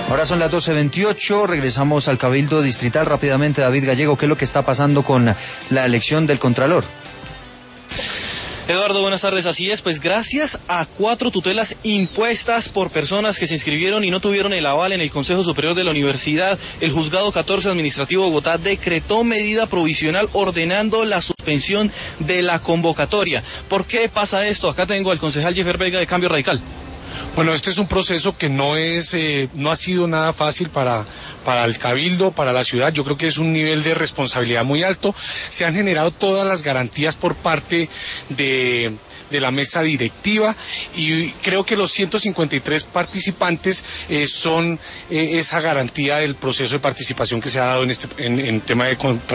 Ahora son las 12:28, regresamos al Cabildo Distrital rápidamente. David Gallego, ¿qué es lo que está pasando con la elección del Contralor? Eduardo, buenas tardes. Así es, pues gracias a 4 tutelas impuestas por personas que se inscribieron y no tuvieron el aval en el Consejo Superior de la Universidad, el Juzgado 14 Administrativo de Bogotá decretó medida provisional ordenando la suspensión de la convocatoria. ¿Por qué pasa esto? Acá tengo al concejal Jeffer Vega de Cambio Radical. Bueno, este es un proceso que no ha sido nada fácil para el Cabildo, para la ciudad. Yo creo que es un nivel de responsabilidad muy alto. Se han generado todas las garantías por parte de la mesa directiva y creo que los 153 participantes son esa garantía del proceso de participación que se ha dado en tema de